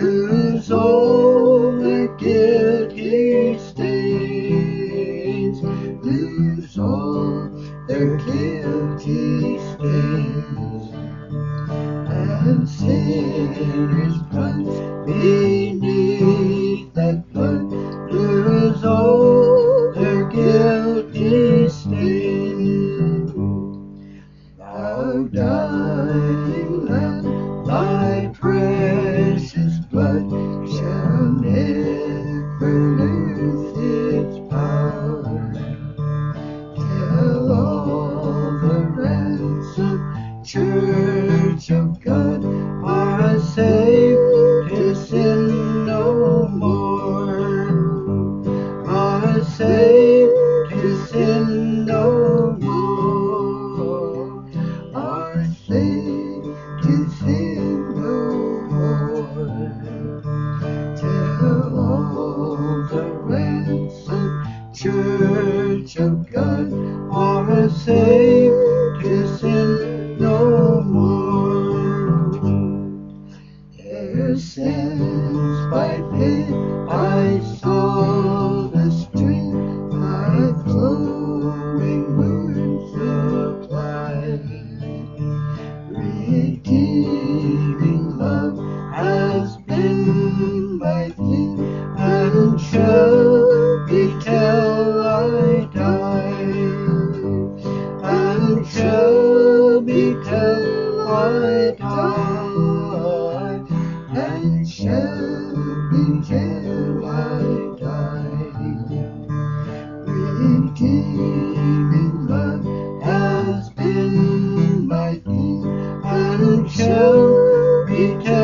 lose all the guilty stains, lose all their guilty stains, and sinners plunge beneath that flood, lose all their guilty stains. Thou dying Lamb, thy precious blood shall never lose its power. Tell all the ransomed Church of God are saved to sin no more, are saved to sin no more, are saved to sin no more. Tell all the ransomed Church of God are saved to sin no more. Their sins by faith I saw the stream, thy flowing wounds supply. Redeeming love has been my theme, and shall be till I die, and shall be till I die, and shall be till I die. Redeeming love has been my theme, and shall be till